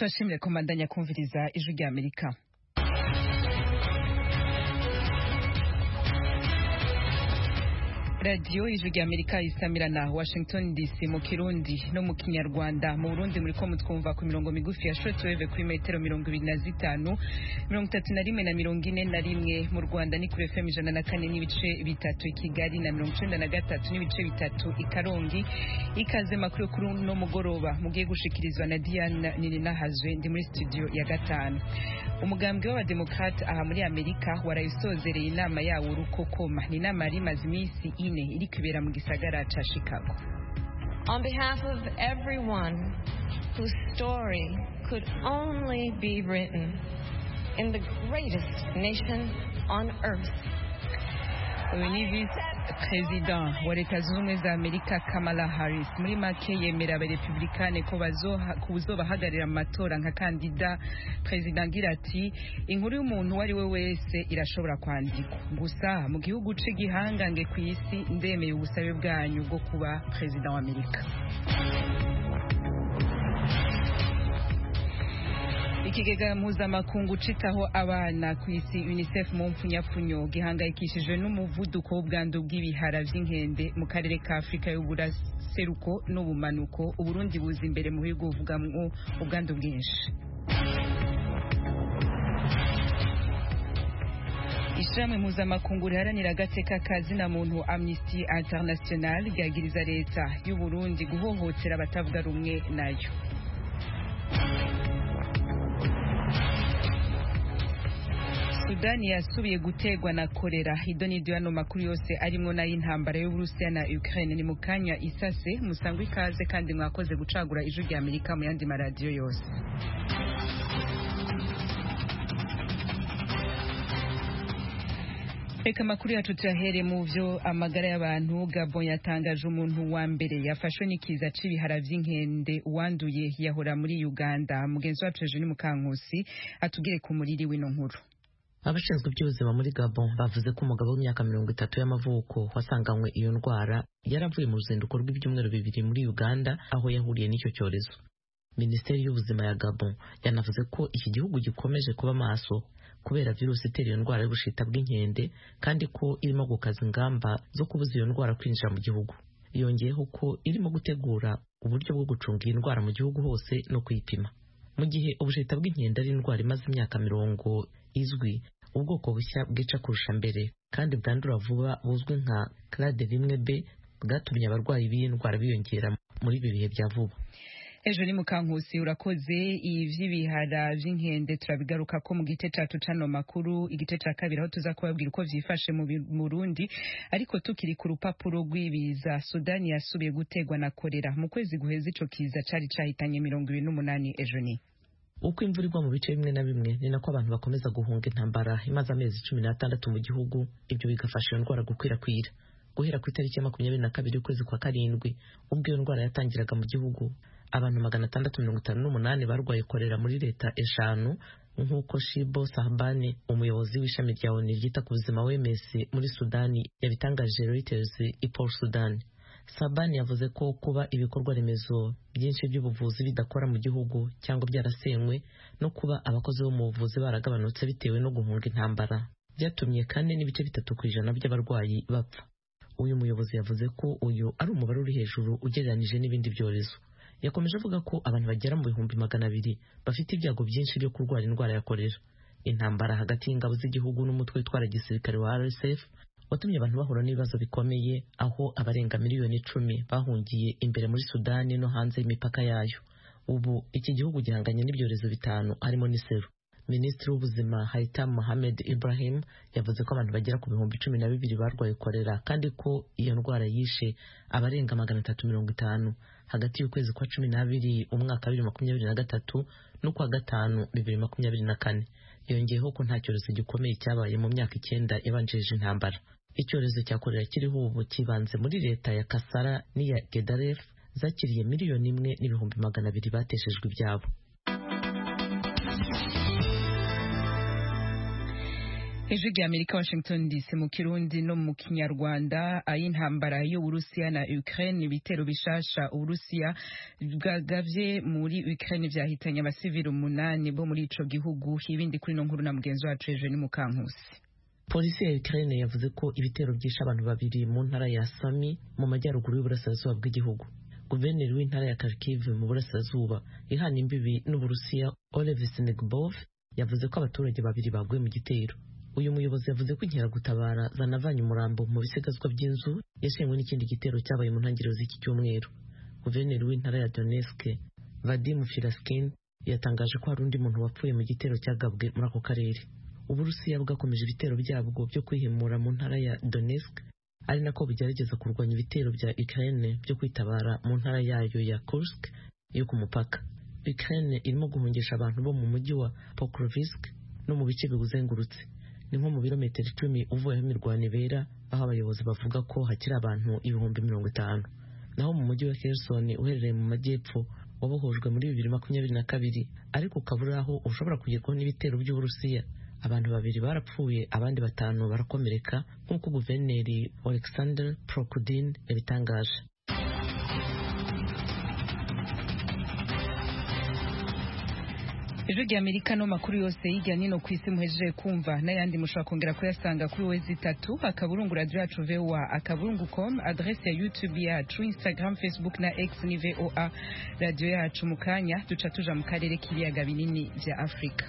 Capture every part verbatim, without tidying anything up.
Turashimire komandanya kumviriza ijwi rya Amerika. Radio ijwi rya Amerika isamirana Washington D C mu Kirundi no mu Kinyarwanda. Mu Burundi muri ko mutwumva ku mirongo migufi ya shortwave kuri metero mirongo ibiri na zitanu, mirongo itatu na rimwe na mirongo ine na rimwe. Mu Rwanda ni kuri F M ijana na kane n'ibice bitatu i Kigali na mirongo icenda na gatatu n'ibice bitatu i Karongi. Ikaze makuru kuri no mugoroba mugiye gushikirizwa na Diane Nininahazwe ndi muri studio ya gatanu. Umugambwe w'abademokrate aha muri Amerika warayisozereye inama yawo urukokoma. Ni inama yari imaze imisi ine iri kubera mu gisagara ca Chicago. On behalf of everyone whose story could only be written in the greatest nation on earth, uyu ni Vice President wa Leta Zunze Ubumwe za Amerika Kamala Harris muri make yemera abarepublikane ko bazobahagarira mu matora nka kandida President agira ati inkuru y'umuntu wari we wese irashobora kwandikwa, gusa mu gihugu c'igihangange ku isi ndemeye ubusabe bwanyu bwo kuba President wa Amerika. Ikigega mpuzamakungu citaho abana ku isi UNICEF mu mpfunyapfunyo gihangayikishijwe n'umuvuduko w'ubwandu bw'ibihara vy'inkende mu karere ka Afrika y'Uburaseruko n'ubumanuko. Uburundi buza imbere mu bihugu buvugamwo ubwandu bwinshi. Ishirahamwe mpuzamakungu riharanira agateka kazina muntu Amnesty International ryagiriza leta y'u Burundi guhohotera abatavuga rumwe nayo. Sudani yasubiye gutegwa na kolera. Idonidio yano makuru yose arimo na y'intambara y'Uburusiya na Ukraine ni mukanya isase. Musangwe ikaze kandi mwakoze gucagura ijwi rya Amerika mu yandi maradiyo yose. Reka makuru yacu tuyahere mu vyo amagara y'abantu. Gabon yatangaje umuntu wa mbere yafashwe n'ikiza c'ibihara vy'inkende uwanduye yahora muri Uganda. Mugenzi wacu Eugene Mukankusi atubwiye ku muriri w'ino nkuru. Abashinzwe by'ubuzima muri Gabon bavuze ko umugabo w'imyaka mirongo itatu y'amavuko wasanganywe iyo ndwara yaravuye mu ruzinduko rw'ibyumweru bibiri muri Uganda aho yahuriye n'icyo cyorezo. Minisiteri y'ubuzima ya Gabon yanavuze ko iki gihugu gikomeje kuba maso kubera virusi itera iyo ndwara y'ubushita bw'inkende kandi ko irimo gukaza ingamba zo kubuza iyo ndwara kwinjira mu gihugu. Yongeyeho ko irimo gutegura uburyo bwo gucunga iyi ndwara mu gihugu hose no kuyipima. Mu gihe ubushita bw'inkende ari indwara imaze imyaka mirongo izwi, ubwoko bushya bwica kurusha mbere kandi bwandura vuba buzwi nka clade rimwe B bwatumye abarwayi b'iyi ndwara biyongera muri ibi bihe bya vuba. Ejo ni Mukankusi urakoze. Ivy'ibihara vy'inkende turabigaruka ko mu gice cacu cano makuru. Igice ca kabiri aho tuza kubabwira uko vyifashe mu Burundi, ariko tukiri ku rupapuro rw'ibiza. Sudani yasubiye gutegwa na kolera. Mu kwezi guheze ico kiza cari cahitanye mirongo ibiri n'umunani. Ejo ni uko imvura igwa mu bice bimwe na bimwe ni nako abantu bakomeza guhunga intambara imaze amezi cumi n'atandatu mu gihugu. Ibyo bigafasha iyo ndwara gukwirakwira. Guhera ku itariki ya makumyabiri na kabiri y'ukwezi kwa karindwi ubwo iyo ndwara yatangiraga mu gihugu, abantu magana atandatu mirongo itanu n'umunani barwaye kolera muri leta eshanu, nk'uko Shibo Sahbani umuyobozi w'ishami rya O N U ryita ku buzima W M S muri Sudani yabitangaje Reuters i Port Sudan. Sabani yavuze ko kuba ibikorwa remezo byinshi by'ubuvuzi bidakora mu gihugu cyangwa byarasenywe no kuba abakozi bo mu buvuzi baragabanutse bitewe no guhunga intambara byatumye kane n'ibice bitatu ku ijana by'abarwayi bapfa. Uyu muyobozi yavuze ko uyu ari umubare uri hejuru ugereranije n'ibindi byorezo. Yakomeje avuga ko abantu bagera mu bihumbi magana abiri bafite ibyago byinshi byo kurwara indwara ya kolera. Intambara hagati y'ingabo z'igihugu n'umutwe witwara gisirikare wa R S F watumye abantu bahura n'ibibazo bikomeye, aho abarenga miliyoni icumi bahungiye imbere muri Sudani no hanze y'imipaka yayo. Ubu iki gihugu gihanganye n'ibyorezo bitanu harimo n'iseru. Minisitiri w'ubuzima Haitham Mohamed Ibrahim yavuze ko abantu bagera ku bihumbi cumi na bibiri barwaye kolera kandi ko iyo ndwara yishe abarenga magana atatu mirongo itanu hagati y'ukwezi kwa cumi n'abiri umwaka wa bibiri makumyabiri na gatatu n'ukwa gatanu bibiri makumyabiri na kane. Yongeyeho ko nta cyorezo gikomeye cyabaye mu myaka icyenda yabanjirije intambara. Icyorezo cya kolera kiriho ubu kibanze muri leta ya Kasara n'iya Gedaref zakiriye miliyoni imwe n'ibihumbi magana abiri bateshejwe ibyabo. Ijwi rya Amerika Washington D C mu Kirundi no mu Kinyarwanda. Ay'intambara yo Urusiya na Ukraine, ibitero bishasha Urusiya bwagavye muri Ukraine vyahitanye abasivili umunani bo muri ico gihugu. Ibindi kuri no nkuru na mugenzi wacu Eugene Mukankusi. Polisi ya Ukraine yavuze ko ibitero byishe abantu babiri mu ntara ya Sami mu majyaruguru y'uburasirazuba bw'igihugu. Guverineri w'intara ya Kharkiv mu burasirazuba ihana imbibi n'Uburusiya Olev Senegbov yavuze ko abaturage babiri baguye mu gitero. Uyu muyobozi yavuze ko inkeragutabara zanavanye umurambo mu bisigazwa by'inzu yashenywe n'ikindi gitero cyabaye mu ntangiriro z'iki cyumweru. Guverineri w'intara ya Donetsk Vadim Firaskin yatangaje ko hari undi muntu wapfuye mu gitero cyagabwe muri ako karere. Uburusiya bwakomeje ibitero byabwo byo kwihimura mu ntara ya Donetsk, ari nako bugerageza kurwanya ibitero bya Ukraine byo kwitabara mu ntara yayo ya Kursk yo ku mupaka. Ukraine irimo guhungisha abantu bo mu mujyi wa Pokrovsk no mu bice biguzengurutse. Ni nko mu birometero icumi uvuye aho imirwano ibera, aho abayobozi bavuga ko hakiri abantu ibihumbi mirongo itanu. Naho mu mujyi wa Kherson uherereye mu majyepfo wabohojwe muri bibiri makumyabiri na kabiri, ariko ukabura aho ushobora kugerwaho n'ibitero by'Uburusiya. Abantu babiri barapfuye, abandi batanu barakomereka nk'uko guverineri Alexander Prokudin yabitangaje. Ijwi rya Amerika no makuru yose y'ijya nino ku isi muhejeje kumva n'ayandi mushobora kongera kuyasanga kuri wezi itatu akaburungu radio yacu V O A akaburungu com, adresse ya YouTube yacu, Instagram, Facebook na X ni V O A radio yacu. Mu kanya duca tuja mu karere k'ibiyaga binini vya Afrika.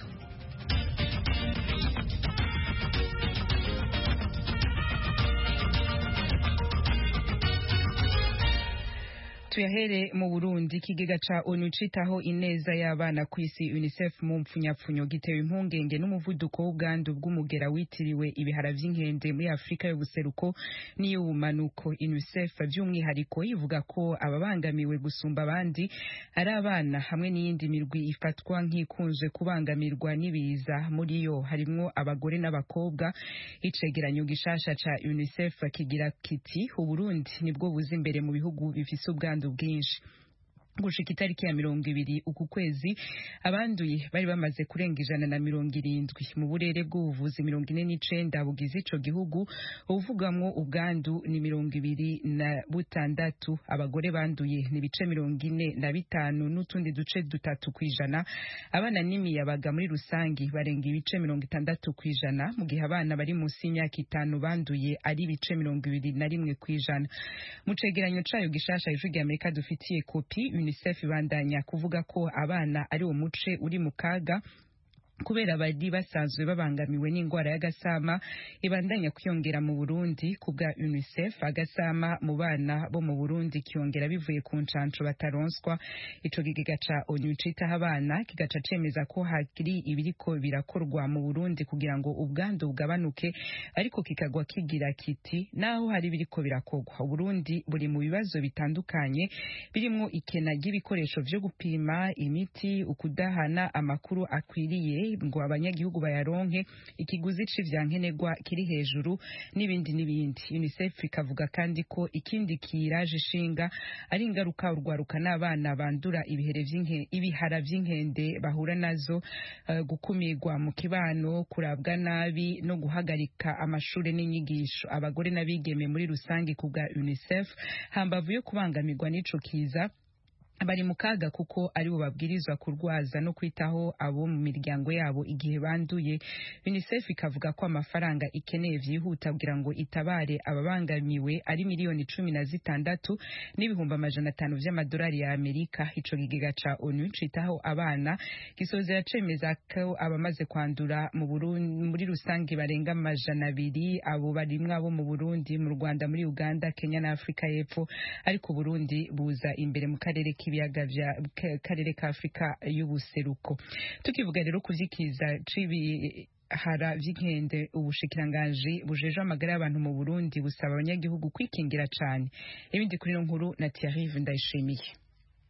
Tuyahere mu Burundi. Ikigega ca ONU citaho ineza y'abana ku isi UNICEF mu mpfunyapfunyo gitewe impungenge n'umuvuduko w'ubwandu bw'umugera witiriwe ibihara vy'inkende muri Afrika y'ubuseruko n'iy'ubumanuko. UNICEF by'umwihariko ivuga ko ababangamiwe gusumba abandi ari abana hamwe n'iyindi mirwi ifatwa nk'ikunzwe kubangamirwa n'ibiza, muri yo harimwo abagore n'abakobwa. Icegeranyo gishasha ca UNICEF kigira kiti Uburundi nibwo buzi imbere mu bihugu bifise ubwandu bwinshi. Gushika itariki ya mirongo ibiri uku kwezi abanduye bari bamaze kurenga ijana na mirongo irindwi mu burere bw'ubuvuzi mirongo ine n'icenda bugize ico gihugu. Uvugamwo ubwandu ni mirongo ibiri na butandatu. Abagore banduye ni bice mirongo ine na bitanu n'utundi duce dutatu kwijana. Abana n'imiyabaga muri rusangi barenga ibice mirongo itandatu kwijana, mu gihe abana bari munsi y'imyaka itanu banduye ari ibice mirongo ibiri na rimwe kwijana. Mu cegeranyo cayo gishasha Ijwi rya Amerika dufitiye kopi, UNICEF ibandanya kuvuga ko abana ari wo muce uri mu kaga kubera bari basanzwe babangamiwe n'ingwara y'agasama ibandanya kwiyongera mu Burundi. Kubwa UNICEF agasama mu bana bo mu Burundi kiyongera bivuye ku ncanco bataronswa. Ico kigega ca ONU citaho abana kigaca cemeza ko hakiri ibiriko birakorwa mu Burundi kugira ngo ubwandu bugabanuke, ariko kikagwa kigira kiti naho hari biriko birakorwa Burundi buri mu bibazo bitandukanye birimo ikena ry'ibikoresho vyo gupima imiti, ukudahana amakuru akwiriye ngo abanyagihugu bayaronke, ikiguzi c'ivyankenerwa kiri hejuru n'ibindi n'ibindi. UNICEF ikavuga kandi ko ikindi kiraje ishinga ari ingaruka urwaruka n'abana bandura ibihere vy'inke ibihara vy'inkende bahura nazo, uh, gukumirwa mu kibano, kurabwa nabi no guhagarika amashure n'inyigisho. Abagore n'abigeme muri rusangi kubwa UNICEF hambavu yo kubangamirwa n'ico kiza bari mu kaga kuko ari bo babwirizwa kurwaza no kwitaho abo mu miryango yabo igihe banduye. UNICEF ikavuga ko amafaranga ikeneye vyihuta kugira ngo itabare ababangamiwe ari miliyoni cumi na zitandatu n'ibihumbi amajana atanu vy'amadolari ya Amerika. Ico kigega ca ONU citaho abana gisozera cemeza ko abamaze kwandura mu Burundi muri rusangi barenga amajana abiri. Abo barimwe abo mu Burundi, mu Rwanda, muri Uganda, Kenya na Afrika y'Epfo, ariko Burundi buza imbere mu karere ibiyaga vya karere ka Afrika y'ubuseruko. Tukivuga rero kuzikiza cibi hara vy'inkende, ubushikiranganji bujeje amagara y'abantu mu Burundi busaba abanyagihugu kwikingira cane. Ibindi kuri no nkuru na Thierry Ndayishimiye.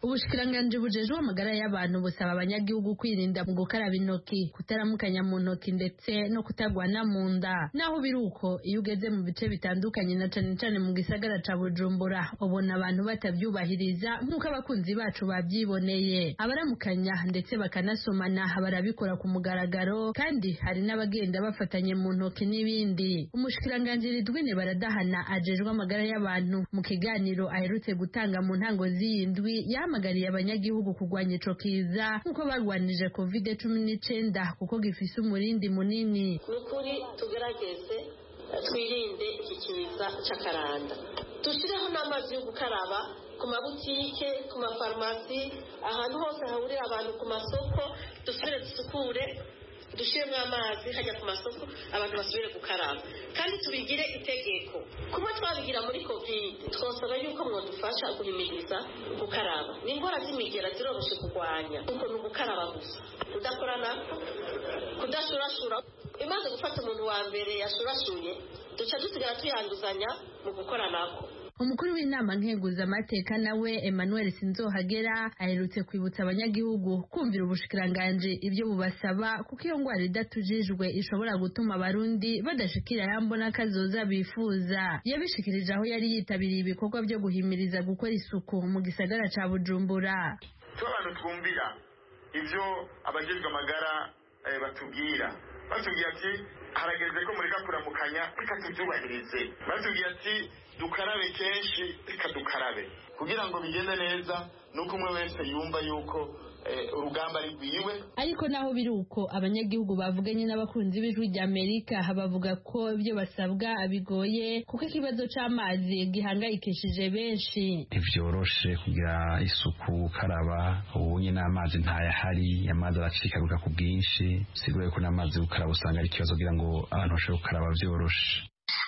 Ubushikiranganji bujejwe amagara y'abantu busaba abanyagihugu kwirinda mu gukaraba intoki, kutaramukanya mu ntoki ndetse no kutagwana mu nda. Naho biruko iyo ugeze mu bice bitandukanye na cane cane mu gisagara ca Bujumbura ubona abantu batavyubahiriza nk'uko abakunzi bacu bavyiboneye. Abaramukanya ndetse bakanasomana barabikora ku mugaragaro, kandi hari n'abagenda bafatanye mu ntoki n'ibindi. Umushikiranganji Ridwine Baradahana ajejwe amagara y'abantu mu kiganiro aherutse gutanga mu ntango z'iyindwi yahamagariye abanyagihugu kurwanya ico kiza nk'uko barwanije covid cumi n'icenda kuko gifise umurindi munini. Nukuri tugerageze twirinde iki kiza c'akaranda, dushireho n'amazi yo gukaraba ku mabutike, ku mafarumasi, ahantu hose hahurira abantu, ku masoko dusubire dusukure, dushiremo amazi hajya ku masoko abantu basubire gukaraba, kandi tubigire itegeko. Kuma twabigira muri covid twosaba yuko mwodufasha guhimiriza gukaraba. Ni ingwara z'imigera ziroroshe kurwanya kuko ni ugukaraba gusa, kudakorana, kudashurashura. Imaze gufata umuntu wa mbere yashurashuye duca dusigara tuyanduzanya mu gukoranako. Umukuru w'inama nkenguzamateka nawe Emmanuel Sinzohagera aherutse kwibutsa abanyagihugu kumvira ubushikiranganji ibyo bubasaba kuko iyo ngwara idatujijwe ishobora gutuma abarundi badashikira yambona kazoza bifuza. Yabishikirije aho yari yitabiriye ibikorwa byo guhimiriza gukora isuku mu gisagara ca Bujumbura. Abantu twumvira ivyo abajejwe amagara eh, batubwira batubwira ati harageze ko muri gakuramukanya reka tubyubahirize, batubwira ati dukarabe kenshi reka dukarabe kugira ngo bigende neza, nuko umwe wese yumva yuko urugamba ari rwiwe. Ariko naho biruko abanyagihugu bavuganye n'abakunzi b'ijwi rya Amerika bavuga ko ibyo basabwa bigoye kuko ikibazo c'amazi gihangayikishije benshi. Ivyoroshe kugira isuku karaba ubunye n'amazi ntayahari, amazi aracikaguka ku bwinshi, sigure ko n'amazi gukaraba usanga ari ikibazo kugira ngo abantu bashobore gukaraba vyoroshe.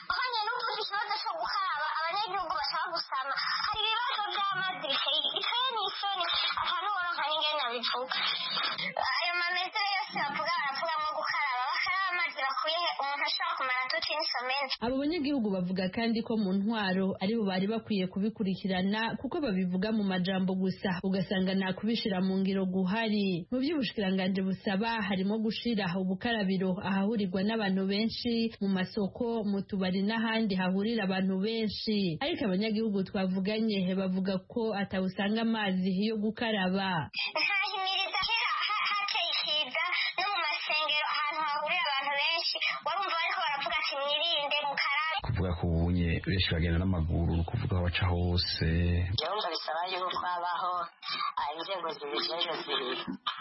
Ayo mameze yose bavuga baravuga ngo gukaraba bakaraba amazi bakuye umuntu ashobora kumara tuti n'isomene. Abo banyagihugu bavuga kandi ko mu ntwaro ari bo bari bakwiye kubikurikirana kuko babivuga mu majambo gusa ugasanga nta kubishira mu ngiro guhari. Mu by'ubushikiranganji busaba harimo gushira ubukarabiro ahahurirwa n'abantu benshi, mu masoko, mu tubari n'ahandi hahurira abantu benshi. Ariko abanyagihugu twavuganye bavuga ko atawusanga amazi yo gukaraba. Kuvuga ko ubunye benshi bagenda n'amaguru, kuvuga aho baca hose. Byumva bisaba yuko habaho inzego zibijejwe zibiri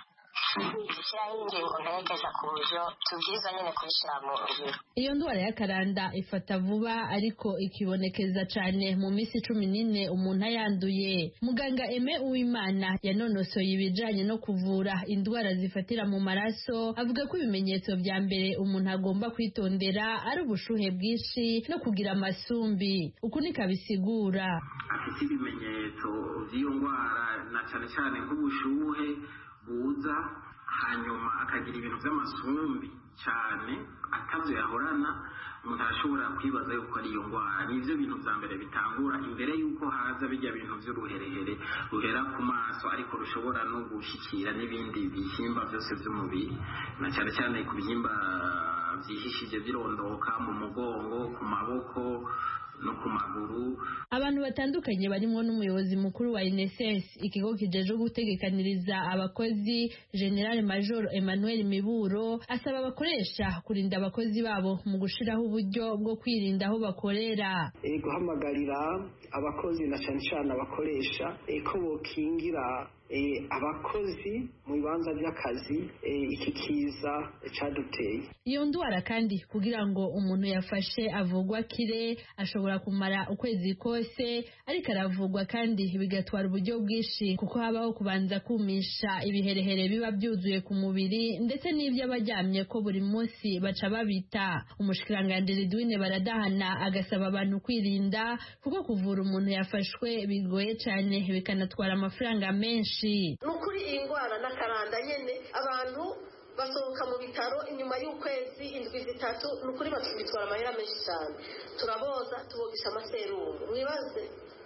zishyiraho ingingo mperekeza ku buryo tubwirizwa nyine kubishyira mu ngiro. Iyo ndwara y'akaranda ifata vuba ariko ikibonekeza cane mu minsi cumi n'ine umuntu ayanduye. Muganga Aime Uwimana yanonosoye ibijanye no kuvura indwara zifatira mu maraso avuga ko ibimenyetso vya mbere umuntu agomba kwitondera ari ubushuhe bwinshi no kugira amasumbi. Uku nikabisigura. Afite ibimenyetso vy'iyo ndwara na cane cane nk'ubushuhe buza, hanyuma akagira ibintu by'amasumbi cyane atavyo yahorana, umuntu arashobora kwibaza yuko ari iyo ndwara. Nivyo bintu vya mbere bitangura imbere yuko haza bijya bintu vy'uruherehere ruhera ku maso ariko rushobora no gushikira n'ibindi bihimba byose by'umubiri, na cyane cyane ku bihimba vyihishije birondoka mu mugongo, ku maboko no ku maguru. Abantu batandukanye barimo n'umuyobozi mukuru wa N S S, ikigo kijeje gutegekaniriza abakozi, General Major Emmanuel Miburo asaba abakoresha kurinda abakozi babo mu gushiraho uburyo bwo kwirinda aho bakorera. E guhamagarira abakozi na cyane cyane abakoresha ko bokingira E, abakozi mu bibanza by'akazi e, iki kiza caduteye. Iyo ndwara kandi kugira ngo umuntu yafashe avugwa kire ashobora kumara ukwezi kose, ariko aravugwa kandi bigatwara uburyo bwinshi kuko habaho kubanza kumisha ibiherehere biba byuzuye ku mubiri ndetse n'ibyo abaryamye ko buri munsi baca babita. Umushikiranganji Ridwine Baradahana agasaba abantu kwirinda kuko kuvura umuntu yafashwe bigoye cyane bikanatwara amafaranga menshi. Nukuri iyi ndwara n'akaranda nyene abantu basohoka mu bitaro inyuma y'ukwezi indwi zitatu, nukuri batwitwara amahera menshi cyane. Turaboza tubogisha amaserumu, mwibaze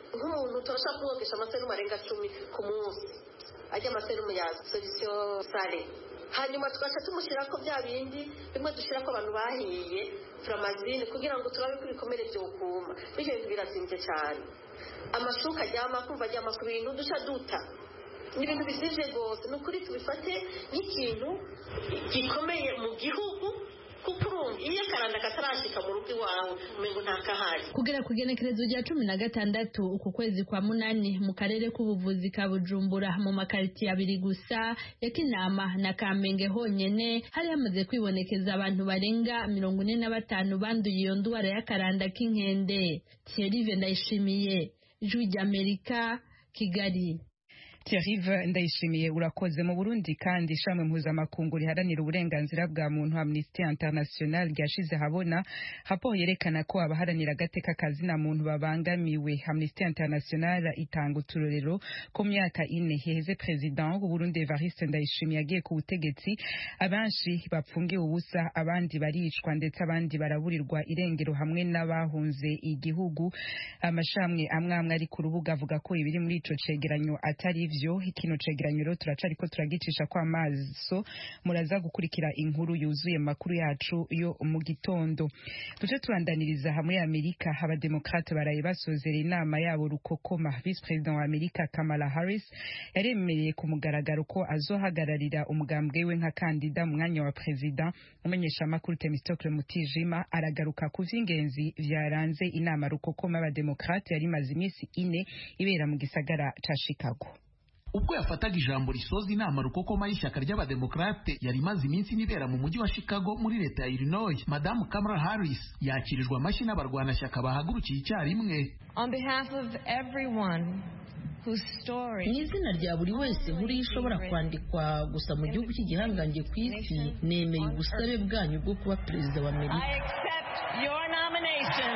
nk'umuntu turashaka kumwogesha amaserumu arenga cumi ku munsi ajya amaserumu ya solution sale, hanyuma tugaca tumushyira ko bya bindi bimwe dushyira ko abantu bahiye flamazine kugira ngo turabe ko ibikomere byokuma. Bityo bintu birazimbye cyane, amashuka aryama kumva aryama ku bintu duca duta, ni ibintu bizije rwose. Ni ukuri tubifate nk'ikintu gikomeye mu gihugu, kuko urumva iyo akaranda katarashika mu rugo iwawe umengo ntakahari. Kugera ku igenekerezo rya cumi na gatandatu uku kwezi kwa munani mu karere k'ubuvuzi ka Bujumbura mu makaritiye abiri gusa ya Kinama na Kamenge honyene hari hamaze kwibonekeza abantu barenga mirongo ine na batanu banduye iyo ndwara y'akaranda k'inkende. Thierry Ndayishimiye, Ijwi ry'Amerika, Kigali. Thierry Ndayishimiye urakoze. Mu Burundi kandi ishamwe mpuzamakungu riharanira uburenganzira bwa muntu Amnesty International ryashize habona hapo yerekana ko abaharanira agateka kazina muntu babangamiwe. Amnesty International itanga uturorero ko myaka ine heze president w'u Burundi Evariste Ndayishimiye yagiye ku butegetsi abanshi bapfungiwe ubusa, abandi baricwa ndetse abandi baraburirwa irengero hamwe n'abahunze igihugu. Amashamwe amwe amwe ari ku rubuga avuga ko ibiri muri ico cegeranyo atari vyo. Ikino cegeranyo rero turacariko turagicisha kwa maso, muraza gukurikira inkuru yuzuye makuru yacu yo mu gitondo. Tuje turandaniriza hamwe Amerika, abademokrate baraye basozera inama yabo rukokoma. Vice President wa Amerika Kamala Harris yaremereye ku mugaragaro ko azohagararira umugambwe we nka kandida mu mwanya wa president. Umenyesha makuru Temistokle Mutijima aragaruka ku vy'ingenzi vyaranze inama rukokoma y'abademokrate yari maze imisi ine ibera mu gisagara ca Chicago. Ubwo yafataga ijambo risoza inama rukokoma y'ishyaka ry'abademokrate yari maze iminsi nibera mu mujyi wa Chicago muri leta ya Illinois, Madame Kamala Harris yakirijwe amashyi n'abarwanashyaka bahagurukiye icyarimwe. On behalf of everyone whose story ni izina rya buri wese nkuri ishobora kwandikwa gusa mu gihugu cy'igihangange ku isi, nemeye ubusabe bwanyu bwo kuba perezida wa Amerika. I accept your nomination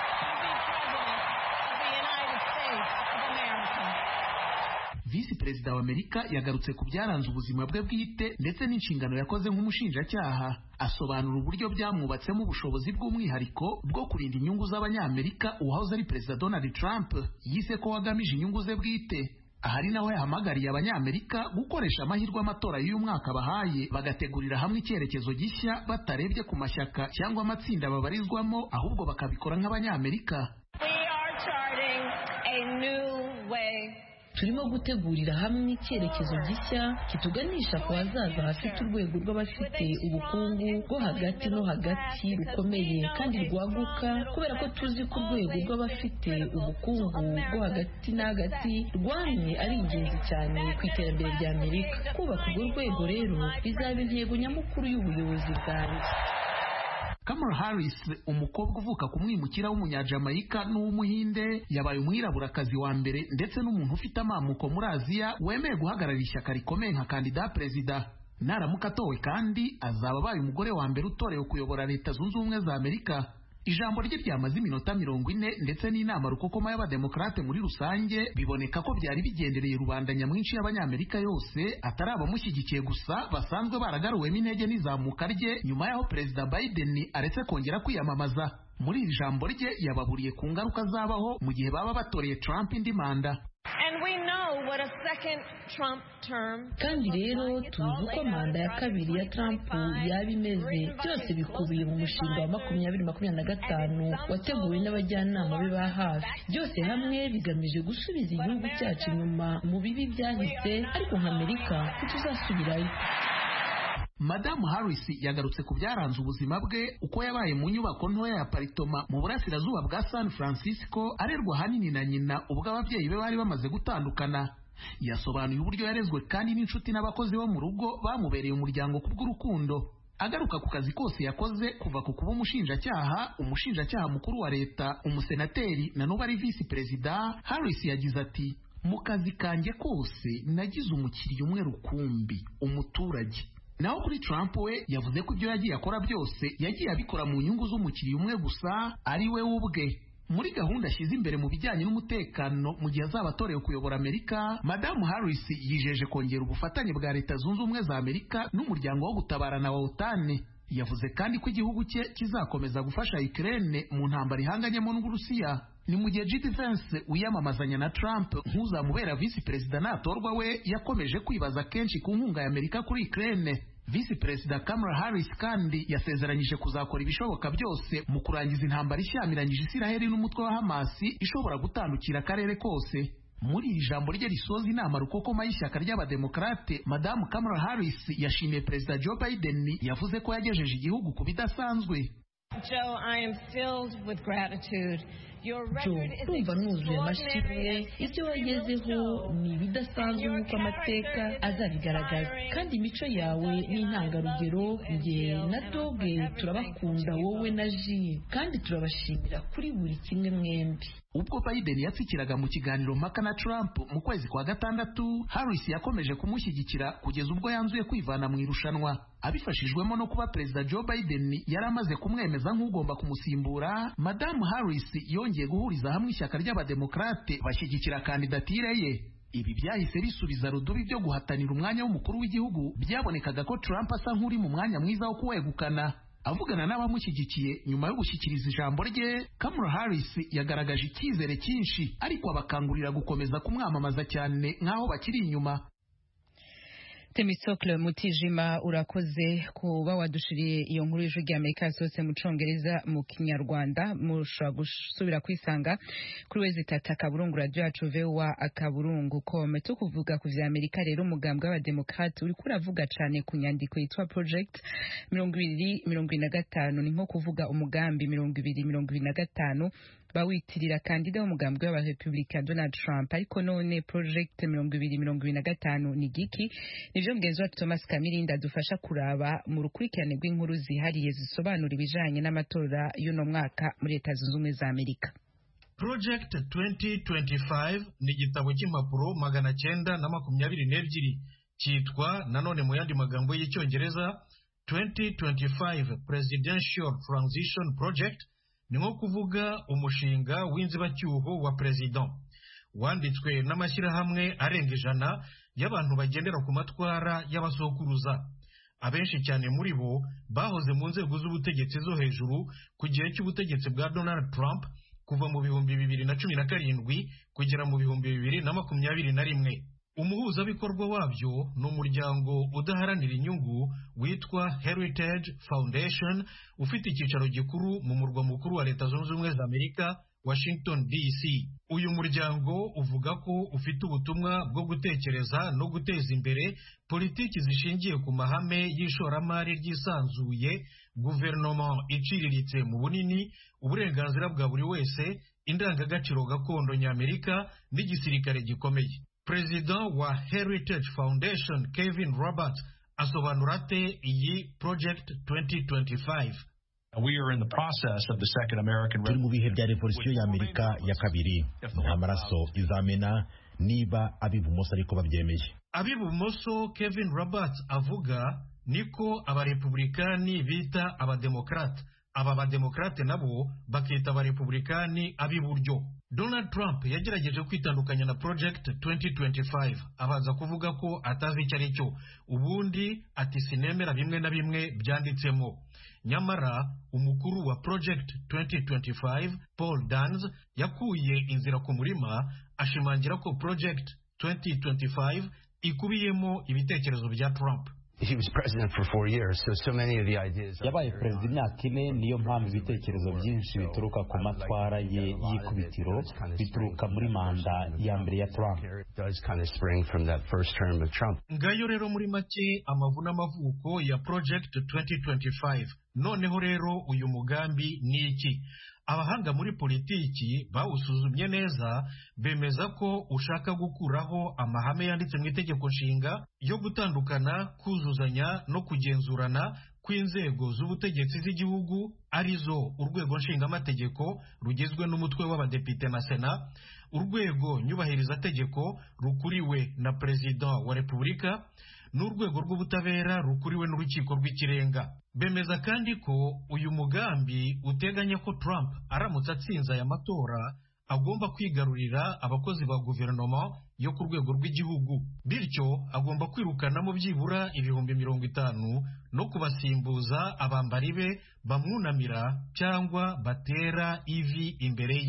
Visi Perezida wa Amerika yagarutse ku byaranze ubuzima bwe bwite ndetse n'inshingano yakoze nk'umushinjacyaha. Asobanura uburyo byamwubatsemo ubushobozi bw'umwihariko bwo kurinda inyungu z'abanyamerika uwahoze ari Perezida Donald Trump yise ko wagamije inyungu ze bwite. Ahari naho yahamagariye abanyamerika gukoresha amahirwe amatora y'uyu mwaka bahaye bagategurira hamwe icyerekezo gishya batarebye ku mashyaka cyangwa amatsinda babarizwamo, ahubwo bakabikora nk'abanyamerika. Turimo gutegurira hamwe icyerekezo gishya kituganisha ku hazaza hafite urwego rw'abafite ubukungu bwo hagati no hagati rukomeye kandi rwaguka, kubera ko tuzi ko urwego rw'abafite ubukungu bwo hagati na hagati rwamye ari ingenzi cyane ku iterambere rya Amerika. Kubaka urwo rwego rero bizaba intego nyamukuru y'ubuyobozi bwanjye. Kamala Harris, umukobwa uvuka ku mwimukira w'umunyajamayika n'uw'umuhinde, yabaye umwiraburakazi wa mbere ndetse n'umuntu ufite amamuko muri Aziya wemeye guhagararira ishyaka rikomeye nka kandida perezida. Naramuka atowe kandi azaba abaye umugore wa mbere utorewe kuyobora Leta Zunze Ubumwe za Amerika. Ijambo rye ryamaze iminota mirongo ine ndetse n'inama rukokoma y'abademokrate muri rusange biboneka ko byari bigendereye rubanda nyamwinshi y'abanyamerika yose, atari abamushyigikiye gusa basanzwe baragaruwemo intege n'izamuka rye nyuma y'aho Perezida Biden aretse kongera kwiyamamaza. Muri iri jambo rye yababuriye ku ngaruka zabaho mu gihe baba batoreye Trump indi manda. And we know what a second Trump term. Kandi rero tuzi uko manda ya kabiri ya Trump yaba imeze. Byose bikubiye mu mushinga wa makumyabiri makumyabiri na gatanu wateguwe n'abajyanama be ba hafi. Byose hamwe bigamije gusubiza igihugu cyacu inyuma mu bibi byahise, ariko nka Amerika ntituzasubirayo. Madamu Harris yagarutse ku byaranze ubuzima bwe, uko yabaye mu nyubako ntoya ya aparitoma mu burasirazuba bwa San Francisco arerwa hanini na nyina ubwo ababyeyi be bari bamaze gutandukana. Yasobanuye uburyo yarezwe kandi n'inshuti n'abakozi bo mu rugo bamubereye umuryango kubw'urukundo. Agaruka ku kazi kose yakoze kuva ku kuba umushinjacyaha, umushinjacyaha mukuru wa leta, umusenateri na n'ubu ari visi perezida, Harris yagize ati: mu kazi kanjye kose nagize umukiriya umwe rukumbi, umuturage. Naho kuri Trump we yavuze ko ibyo yagiye akora byose yagiye abikora mu nyungu z'umukiriya umwe gusa, ari we ubwe. Muri gahunda ashyize imbere mu bijyanye n'umutekano mu gihe azaba atorewe kuyobora Amerika, Madamu Harris yijeje kongera ubufatanye bwa Leta Zunze Ubumwe za Amerika n'umuryango wo gutabarana wa OTAN. Yavuze kandi ko igihugu cye kizakomeza gufasha Ukraine mu ntambara ihanganyemo n'Uburusiya. ni mu gihe J D Vance wiyamamazanya na Trump nk'uzamubera visi perezida natorwa we yakomeje kwibaza kenshi ku nkunga ya Amerika kuri Ukraine. Visi Perezida Kamala Harris kandi yasezeranyije kuzakora ibishoboka byose mu kurangiza intambara ishyamiranyije Isiraheli n'umutwe wa Hamas ishobora gutandukira akarere kose. Muri iri jambo rye risoza inama rukokoma y'ishyaka ry'abademokrate, Madamu Kamala Harris yashimiye Perezida Joe Biden yavuze ko yagejeje igihugu ku bidasanzwe. Joe, I am filled with gratitude. Joe, urumva nuzuye amashimwe, ibyo wagezeho ni ibidasanzwe nk'uko amateka azabigaragaza, kandi imico yawe ni intangarugero. Njye na Doge turabakunda wowe na Jill, kandi turabashimira kuri buri kimwe mwembi. Ubwo Biden yatsikiraga mu kiganiro mpaka na Trump mu kwezi kwa gatandatu, Harris yakomeje kumushyigikira kugeza ubwo yanzuye kwivana mu irushanwa. Abifashijwemo no kuba Perezida Joe Biden yari amaze kumwemeza nk'ugomba kumusimbura, Madamu Harris yongeye guhuriza hamwe ishyaka ry'abademokrate bashyigikira kandidatire ye. Ibi byahise bisubiza rudubi byo guhatanira umwanya w'umukuru w'igihugu byabonekaga ko Trump asa nk'uri mu mwanya mwiza wo kuwegukana. Avugana n'abamushyigikiye nyuma yo gushyikiriza ijambo rye, Kamala Harris yagaragaje icyizere cyinshi, ariko abakangurira gukomeza kumwamamaza cyane nk'aho bakiri inyuma. Temisokle Mutijima, urakoze kuba wadushiriye iyo nkuru y'ijwi ry'Amerika yasohotse mu Congereza mu Kinyarwanda. Mushobora gusubira kwisanga kuri wezi tata akaburungu radio yacu V O A akaburungu com. Tukuvuga ku vya Amerika rero, umugambwe w'abademokrate uri kuravuga cyane ku nyandiko yitwa Project mirongo ibiri mirongo ine na gatanu, ni nko kuvuga umugambi mirongo ibiri mirongo ibiri na gatanu bawitirira kandida w'umugambwe w'abarepublika Donald Trump. Ariko none Project mirongo ibiri mirongo ibiri na gatanu ni giki? Nivyo mugenzi wacu Thomas Kamirinda dufasha kuraba mu rukurikirane rw'inkuru zihariye zisobanura ibijanye n'amatora y'uno mwaka muri Leta Zunze Ubumwe za Amerika. Project twenty twenty-five ni igitabo cy'impapuro magana cyenda na makumyabiri n'ebyiri, cyitwa nanone mu yandi magambo y'icyongereza twenty twenty-five Presidential Transition Project. Ni nko kuvuga umushinga w'inzibacyuho wa president, wanditswe n'amashyirahamwe arenga ijana y'abantu bagendera ku matwara y'abasokuruza. Abenshi cyane muri bo bahoze mu nzego z'ubutegetsi zo hejuru ku gihe cy'ubutegetsi bwa Donald Trump kuva mu bihumbi bibiri na cumi na karindwi kugera mu bihumbi bibiri na makumyabiri na rimwe. Umuhuzabikorwa wabyo ni umuryango udaharanira inyungu witwa Heritage Foundation, ufite icyicaro gikuru mu murwa mukuru wa Leta Zunze Ubumwe za Amerika, Washington D C. Uyu muryango uvuga ko ufite ubutumwa bwo gutekereza no guteza imbere politiki zishingiye ku mahame y'ishoramari ryisanzuye, guverinoma iciriritse mu bunini, uburenganzira bwa buri wese, indangagaciro gakondo ny'Amerika n'igisirikare gikomeye. Perezida wa Heritage Foundation Kevin Robert asobanura ate iyi Project twenty twenty-five? We are in the process of the second American Revolution. Turi mu bihe bya revolisiyo y'Amerika ya kabiri. Nta maraso izamena niba abibumoso ariko babyemeye. Abibumoso Kevin Robert avuga niko abarepublikani bita abademokrate, aba bademokrate nabo bakita abarepublikani abiburyo. Donald Trump yagerageje kwitandukanya na Project twenty twenty-five, abanza kuvuga ko atazi icyo ari cyo, ubundi ati sinemera bimwe na bimwe byanditsemo. Nyamara umukuru wa Project twenty twenty-five Paul Danz yakuye inzira ku murima, ashimangira ko Project twenty twenty-five ikubiyemo ibitekerezo bya Trump. He was president for four years, so so many of the ideas. Yabaye perezida imyaka ine, niyo mpamvu ibitekerezo byinshi bituruka ku matwara ye y'ikubitiro bituruka muri manda ya mbere ya Trump. Does kind of spring from that first term of Trump. Ngayo rero muri make amavu n'amavuko ya Project twenty twenty-five. Noneho rero uyu mugambi ni iki? Abahanga muri politiki bawusuzumye neza, bemeza ko ushaka gukuraho amahame yanditse mu itegeko nshinga yo gutandukana, kuzuzanya no kugenzurana kw'inzego z'ubutegetsi z'igihugu, arizo urwego nshingamategeko rugizwe n'umutwe w'abadepite na Sena, urwego nyubahirizategeko rukuriwe na Perezida wa Repubulika, n'urwego rw'ubutabera rukuriwe n'urukiko rw'ikirenga. Bemeza kandi ko uyu mugambi uteganya ko Trump aramutse atsinze aya matora agomba kwigarurira abakozi ba guverinoma yo ku rwego rw'igihugu, bityo agomba kwirukanamo byibura ibihumbi mirongo itanu no kubasimbuza abambari be bamwunamira cyangwa batera ivi imbere ye.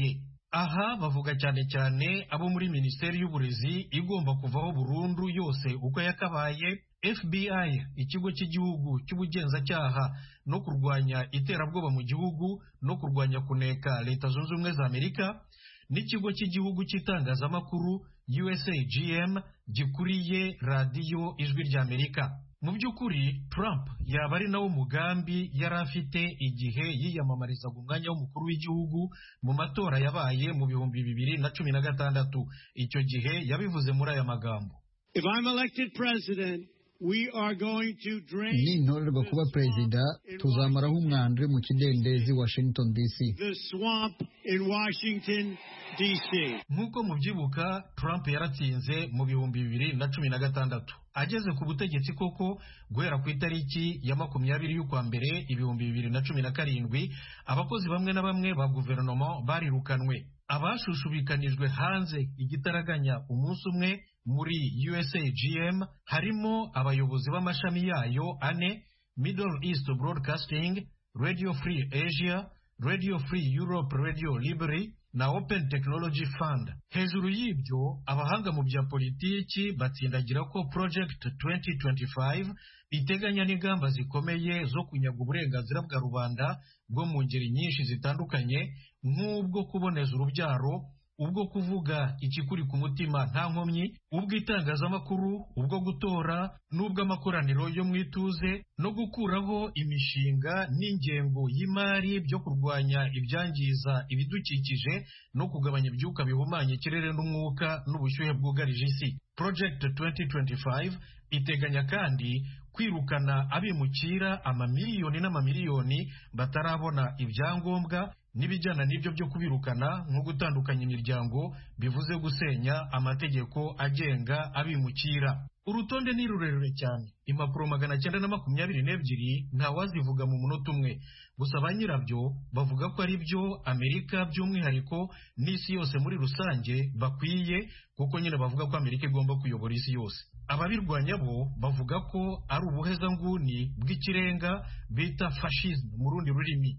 aha bavuga cyane cyane abo muri minisiteri y'uburezi igomba kuvaho burundu yose uko yakabaye, F B I ikigo cy'igihugu cy'ubugenzacyaha no kurwanya iterabwoba mu gihugu no kurwanya kuneka Leta Zunze Ubumwe za Amerika, n'ikigo cy'igihugu cy'itangazamakuru U S A G M gikuriye radiyo Ijwi ry'Amerika. Mu by'ukuri Trump yaba ari nawo mugambi yari afite igihe yiyamamarizaga umwanya w'umukuru w'igihugu mu matora yabaye mu bihumbi bibiri na cumi na gatandatu. Icyo gihe yabivuze muri aya magambo: If I'm elected president, we are going to drain nintorerwa kuba perezida tuzamaraho umwanda mu kidendezi Washington D C. The swamp in Washington D C. Nk'uko mubyibuka Trump yaratsinze mu bihumbi bibiri na cumi na gatandatu. Ageze ku butegetsi koko guhera ku itariki ya makumyabiri y'ukwa mbere ibihumbi bibiri na cumi na karindwi, abakozi bamwe na bamwe ba guverinoma barirukanwe. Abashushubikanijwe hanze igitaraganya umunsi umwe muri U S A G M harimo abayobozi b'amashami yayo ane: Middle East Broadcasting, Radio Free Asia, Radio Free Europe, Radio Liberty na Open Technology Fund. Hejuru y'ibyo, abahanga mu bya politiki batsindagira ko Project twenty twenty-five iteganya n'ingamba zikomeye zo kunyaga uburenganzira bwa rubanda bwo mu ngeri nyinshi zitandukanye, nk'ubwo kuboneza urubyaro, ubwo kuvuga ikikuri ku mutima nta nkomyi, ubw'itangazamakuru, ubwo gutora, n'ubw'amakoraniro yo mu ituze, no gukuraho imishinga n'ingengo y'imari byo kurwanya ibyangiza ibidukikije no kugabanya ibyuka bihumanya ikirere n'umwuka n'ubushyuhe bwugarije isi. Project twenty twenty-five iteganya kandi kwirukana abimukira amamiliyoni n'amamiliyoni batarabona ibyangombwa, n'ibijyana n'ibyo byo kubirukana nko gutandukanya imiryango, bivuze gusenya amategeko agenga abimukira. Urutonde ni rurerure cyane, impapuro magana cyenda na makumyabiri n'ebyiri ntawazivuga mu munota umwe. Gusa ba nyirabyo bavuga ko ari byo Amerika by'umwihariko n'isi yose muri rusange bakwiye, kuko nyine bavuga ko Amerika igomba kuyobora isi yose. Ababirwanya bo bavuga ko ari ubuhezanguni bw'ikirenga bita fascisme mu rundi rurimi.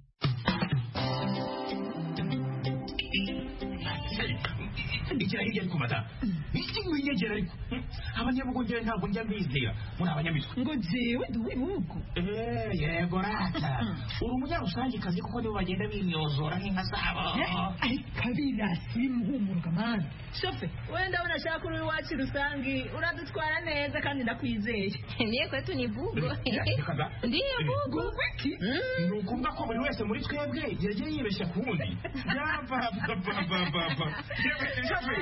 Igira hirya ariko mata iki winyegera ariko abanyabugongera ntabwo njya mbizera muri abanyamitwe ngo jewe duwe buko eh yego rata uri umunyarusange kazi kuko nibo bagenda bimyozora nk'inka zabo ari kabira simuhumurwa man shofe wenda unashaka uri wacu rusangi uradutwara neza kandi ndakwizeye niye kwetu ni bugo ndiye bugo wiki nukumva ko buri wese muri twebwe yagiye yibeshya ku wundi yava baba baba shofe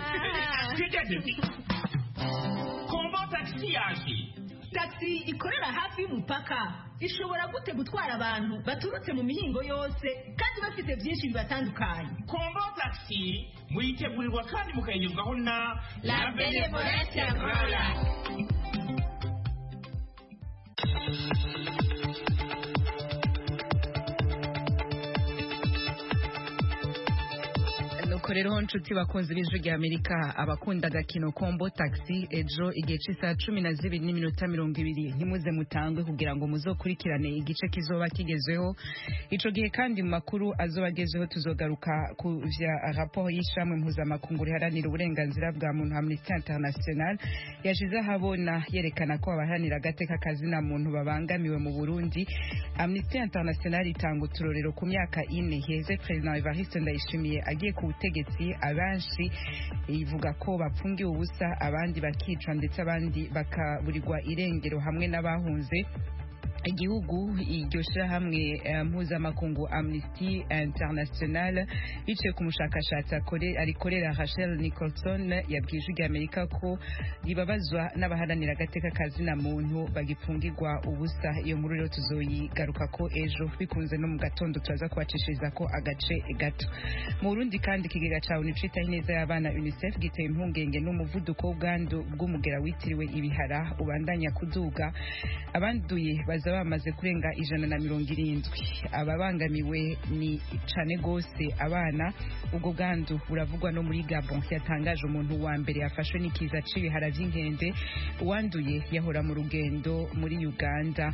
Kombo taxi yaje. Taxi ikorera hafi y'umupaka. Ishobora gute gutwara abantu baturutse mu mihingo yose kandi bafite byinshi bibatandukanye. Kombo taxi muyitegurirwa kandi mukayigezwaho na La Benevolence Royal. rero nshuti bakunze b'Ijwi ry'Amerika, abakunda agakino Kombo Taxi ejo igihe cy'isaha cumi na zibiri n'iminota mirongo ibiri ntimuze mutangwe kugira ngo muzokurikirane igice kizoba kigezweho. Ico gihe kandi mu makuru azoba agezeho tuzogaruka ku vya rapport y'ishamwe mpuzamakungu riharanira uburenganzira bwa muntu Amnesty International yashize ahabona yerekana ko abaharanira agateka kazina muntu babangamiwe mu Burundi. Amnesty International itanga uturorero ku myaka ine heze President Evariste Ndayishimiye agiye ku butegetsi, abanshi ivuga ko bapfungiye ubusa, abandi bakicwa ndetse abandi bakaburirwa irengero hamwe n'abahunze igihugu. Iryo shyirahamwe mpuzamakungu Amnesty International biciye ku mushakashatsi arikorera Rachel Nicholson yabwiye Ijwi ry'Amerika ko ribabazwa n'abaharanira agateka kazina muntu bagipfungirwa ubusa. Iyo nkuru rero tuzoyigaruka ko ejo bikunze no mu gatondo turaza kubacishiriza ko agace gato. Mu Burundi kandi ikigega ca ONU citaho ineza y'abana UNICEF giteye impungenge n'umuvuduko w'ubwandu bw'umugera witiriwe ibihara ubandanya kuduga, abanduye baza bamaze kurenga ijana na mirongo irindwi. Ababangamiwe ni cane gose abana. Ubwo bwandu buravugwa no muri Gabon, yatangaje umuntu wa mbere yafashwe n'ikiza c'ibihara vy'inkende, uwanduye yahora mu rugendo muri Uganda.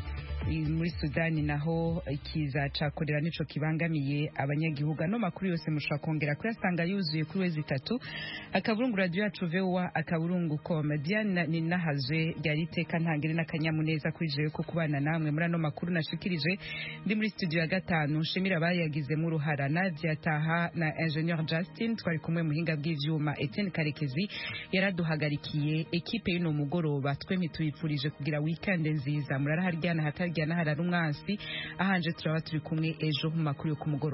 muri Sudani naho ikiza cakorera nico kibangamiye abanyagihugu. No makuru yose mushaka kongera kuyasanga yuzuye kuri wezi itatu akaburungu radio yacu V O A akaburungu com. Diana Ninahazwe ryari iteka ntangire n'akanyamuneza kwijeyo ko kubana namwe muri ano makuru nashikirije ndi muri studio ya gatanu. Shimira abayagize mu ruhara Nadia Taha na Engineer Justin, twari kumwe muhinga bw'ivyuma Etienne Karekezi yaraduhagarikiye. Ekipe y'uno mugoroba twemye tuyipfurije kugira weekend nziza. Murara haryana hataryana harara umwansi ahanje turaba turi kumwe ejo mu makuru yo ku mugoroba.